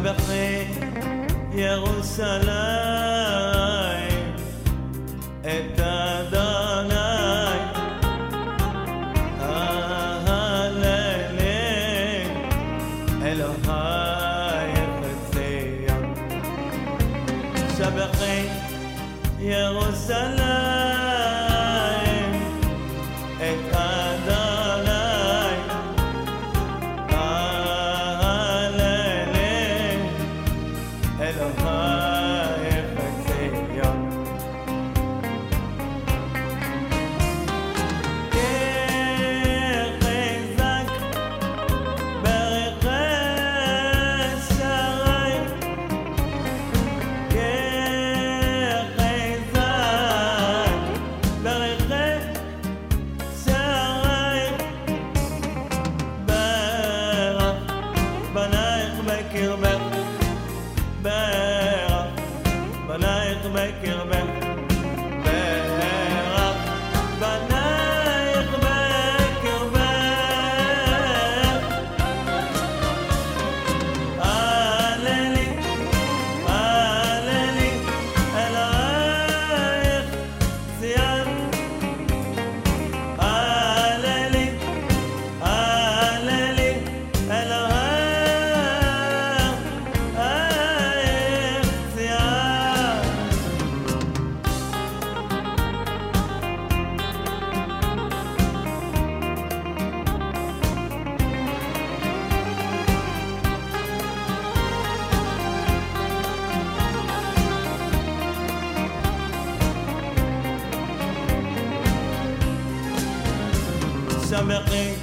שבחי ירושלים את אדוני אהללי אלוהי חציון שבחי ירושלים את אדוני אהללי אלוהי חציון כחזק ברכי שערים שבחי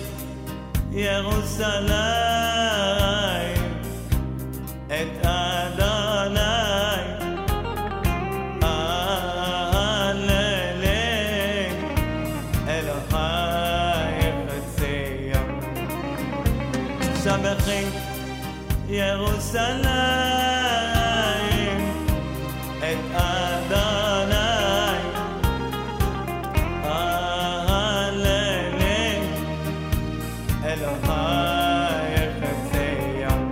ירושלים את אדוני אהללי אלוהי חציון שבחי ירושלים את אדוני אלוהי חציון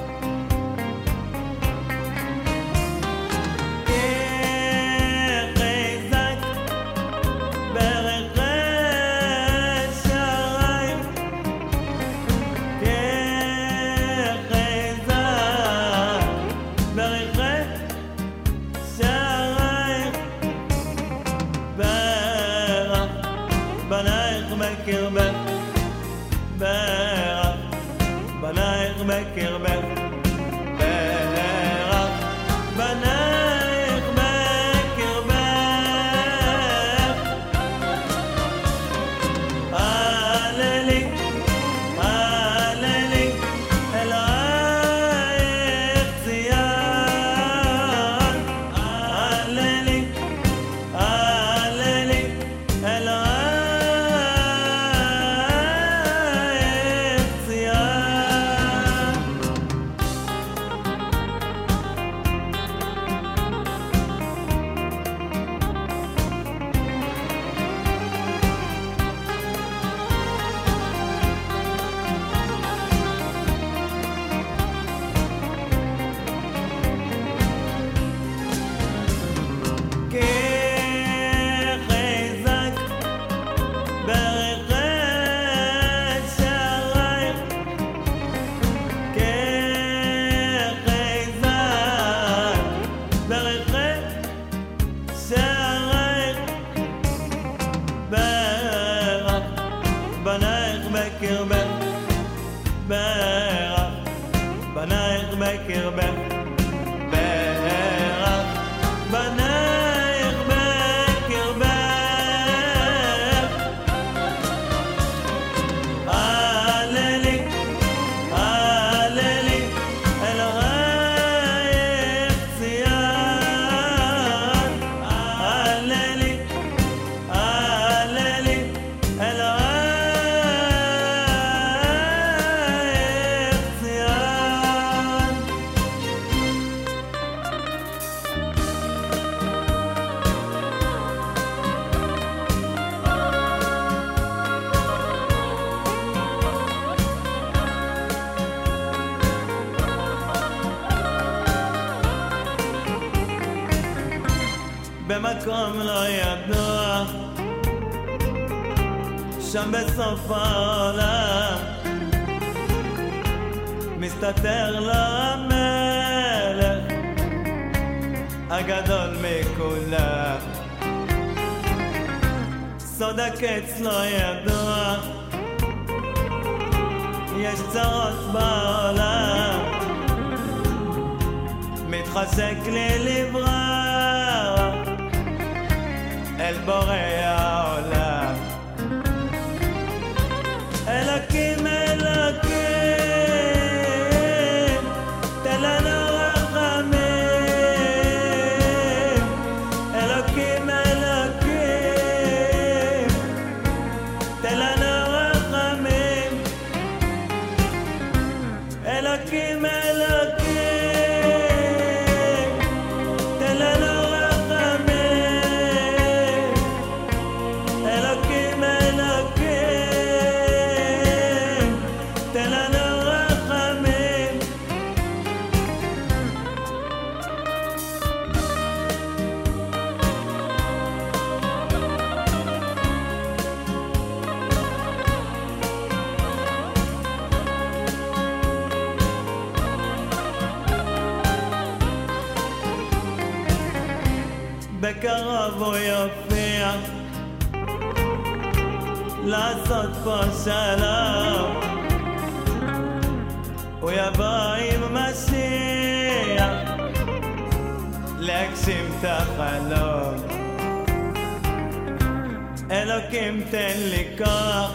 כחזק ברכי שערים כחזק ברכי שערים ברך בנייך בקרבך ברך בנייך בקרבך ברך בנייך בקרבך אהללי אהללי אלוהי חציון אהללי אהללי אלוהי בנייך בקרבך ברך בנייך בקרבך ברך בנייך בקרבך אהללי אהללי אלוהי חציון אהללי אהללי אלוהי מקום לא ידוע, שם בסוף העולם מסתתר לו המלך הגדול מכולם. סוד הקץ לא ידוע, יש צרות בעולם, מתחשק לי לברוח אל בורא העולם. אלוקים אלוקים, תן לנו רחמים. אלוקים אלוקים, תן לנו רחמים. אלוקים אלוקים, תן לנו רחמים. אלוקים אלוקים, תן לנו רחמים. בקרוב הוא יופיע לעשות פה שלום, הוא יבוא עם משיח להגשים את החלום. אלוקים תן לי כוח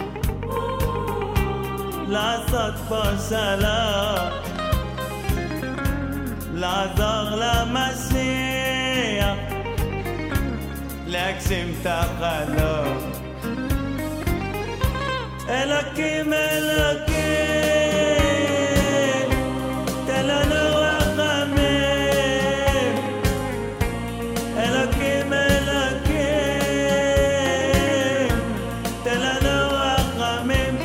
לעשות פה שלום, לעזור למשיח להגשים את החלום. אלוקים אלוקים, תן לנו רחמים. אלוקים אלוקים, תן לנו רחמים.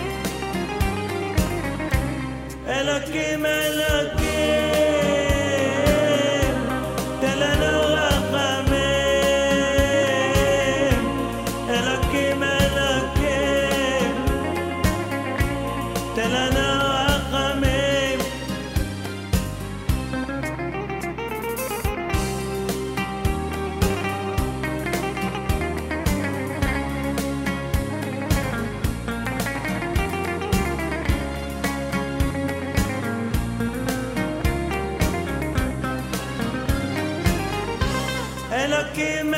אלוקים אלוקים, תן לנו רחמים. אלוקים אלוקים, תן לנו רחמים. אלוקים